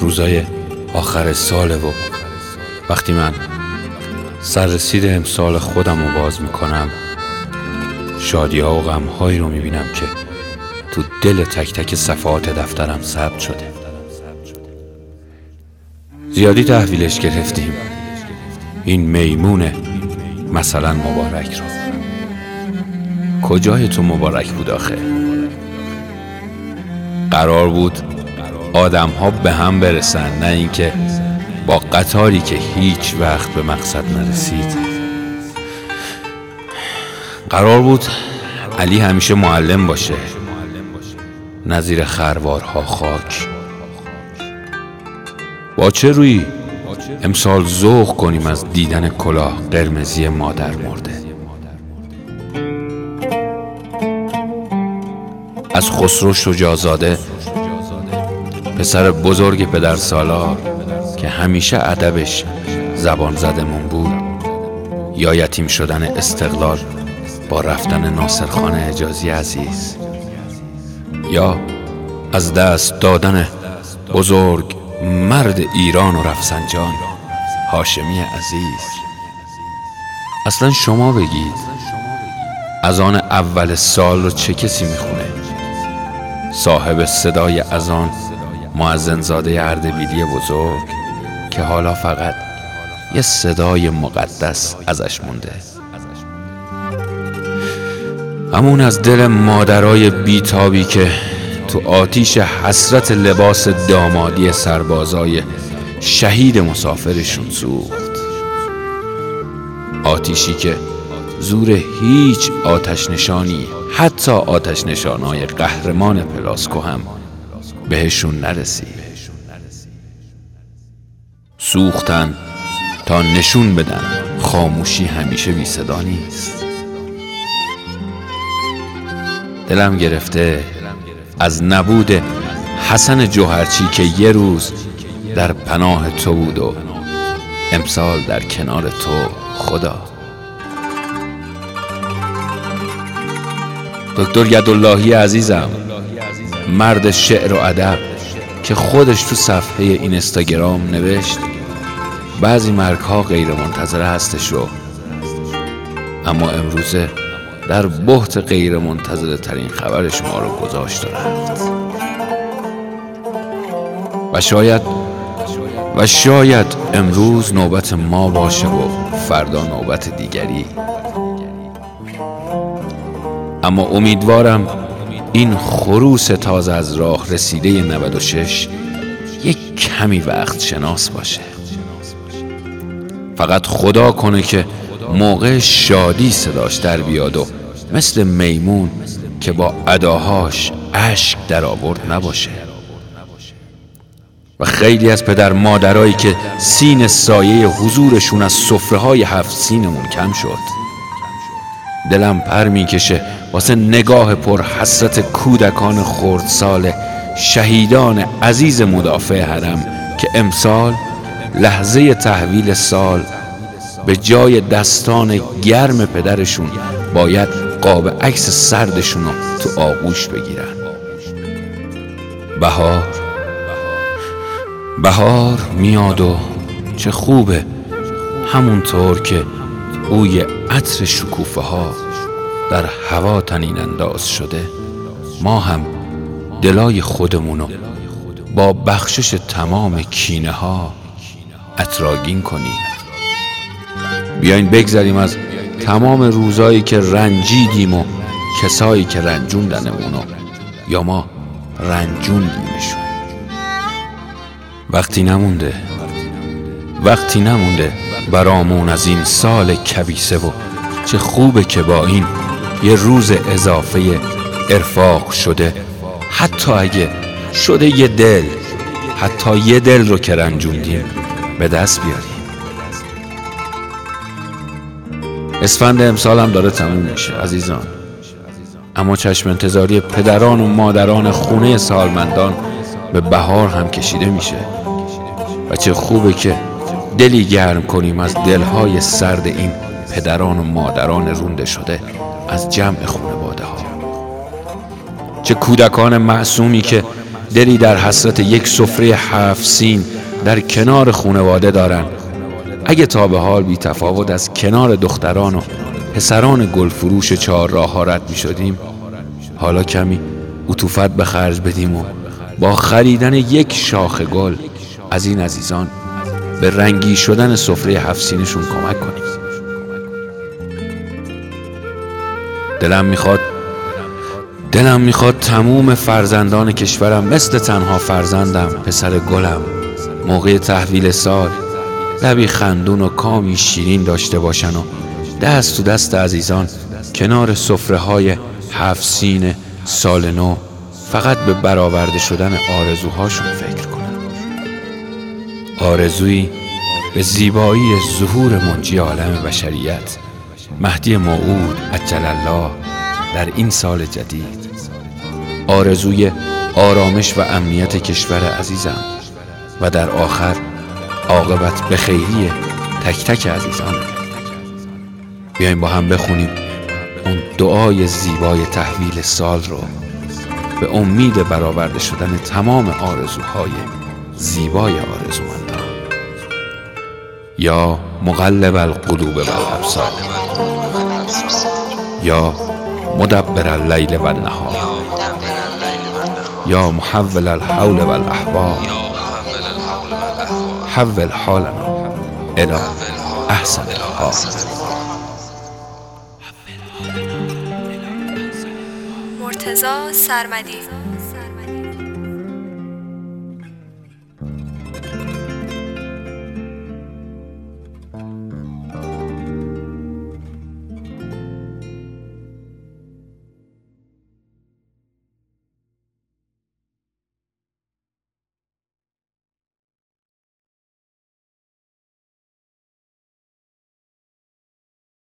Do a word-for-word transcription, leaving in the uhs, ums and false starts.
روزای آخر ساله و وقتی من سررسید امسال خودم رو باز میکنم، شادی ها و غم هایی رو میبینم که تو دل تک تک صفحات دفترم ثبت شده. زیادی تحویلش گرفتیم این میمون مثلا مبارک رو. کجای تو مبارک بود آخه؟ قرار بود آدم ها به هم برسن، نه اینکه با قطاری که هیچ وقت به مقصد نرسید. قرار بود علی همیشه معلم باشه، نظیر خروارها خاک. با چه روی امسال ذوق کنیم از دیدن کلاه قرمزی مادر مرده؟ از خسرو شجاع‌زاده، پسر بزرگ پدر سالار که همیشه ادبش زبان زدمون بود، یا یتیم شدن استقلال با رفتن ناصرخان حجازی عزیز، یا از دست دادن بزرگ مرد ایران و رفسنجان هاشمی عزیز. اصلا شما بگید اذان اول سال رو چه کسی میخونه؟ صاحب صدای اذان مؤذنزاده اردبیلی بزرگ که حالا فقط یه صدای مقدس ازش مونده. همون از دل مادرای بیتابی که تو آتیش حسرت لباس دامادی سربازای شهید مسافرشون سوخت. آتیشی که زور هیچ آتش نشانی، حتی آتش نشانای قهرمان پلاسکو هم بهشون نرسید. سوختن تا نشون بدن خاموشی همیشه بی صدا نیست. دلم گرفته از نبود حسن جوهرچی که یه روز در پناه تو بود و امسال در کنار تو. خدا دکتر یداللهی عزیزم، مرد شعر و ادب که خودش تو صفحه این اینستاگرام نوشت بعضی مرگ‌ها غیر منتظره هستش رو، اما امروزه در بحت غیر منتظره ترین خبرش ما رو گذاشت و رفت. و شاید و شاید امروز نوبت ما باشه و فردا نوبت دیگری. اما امیدوارم این خروس تازه از راه رسیده نود و شش یک کمی وقت شناس باشه. فقط خدا کنه که موقع شادی صداش در بیاد و مثل میمون که با اداهاش اشک در آورد نباشه. و خیلی از پدر مادرایی که سین سایه حضورشون از سفره‌های هفت سینمون کم شد، دلم پر میکشه واسه نگاه پر حسرت کودکان خردسال شهیدان عزیز مدافع حرم که امسال لحظه تحویل سال به جای دستان گرم پدرشون باید قاب عکس سردشون رو تو آغوش بگیرن. بهار بهار میاد و چه خوبه، همونطور که بوی عطر شکوفه ها در هوا طنین انداز شده، ما هم دلای خودمونو با بخشش تمام کینه ها عطرآگین کنیم. بیاین بگذریم از تمام روزایی که رنجیدیم و کسایی که رنجوندنمونو یا ما رنجوندیمشون. وقتی نمونده وقتی نمونده برامون از این سال کبیسه و چه خوبه که با این یه روز اضافه ارفاق شده، حتی اگه شده یه دل، حتی یه دل رو که رنجوندیم به دست بیاریم. اسفند امسال هم داره تموم میشه عزیزان، اما چشم انتظاری پدران و مادران خونه سالمندان به بهار هم کشیده میشه. و چه خوبه که دلی گرم کنیم از دلهای سرد این پدران و مادران رونده شده از جمع خانواده ها. چه کودکان معصومی که دلی در حسرت یک سفره هفت سین در کنار خانواده دارن. اگه تا به حال بی تفاوت از کنار دختران و پسران گلفروش چهار راه ها رد می شدیم، حالا کمی عطوفت به خرج بدیم و با خریدن یک شاخ گل از این عزیزان به رنگی شدن سفره هفت سینشون کمک کنیم. دلم میخواد دلم میخواد تموم فرزندان کشورم مثل تنها فرزندم پسر گلم موقع تحویل سال لبی خندون و کامی شیرین داشته باشن و دست تو دست عزیزان کنار سفره های هفت سین سال نو فقط به برآورده شدن آرزوهاشون فکر کنن. آرزویی به زیبایی ظهور منجی عالم بشریت مهدی موعود عجل الله در این سال جدید. آرزوی آرامش و امنیت کشور عزیزم و در آخر عاقبت به خیری تک تک عزیزان. بیایم با هم بخونیم اون دعای زیبای تحویل سال رو به امید برآورده شدن تمام آرزوهای زیبای آرزومندان. یا مقلب القلوب والابصار، یا مدبر اللیل والنهار، یا محول الحول والاحوال، حول حالنا الی احسن الحال. مرتضی سرمدی.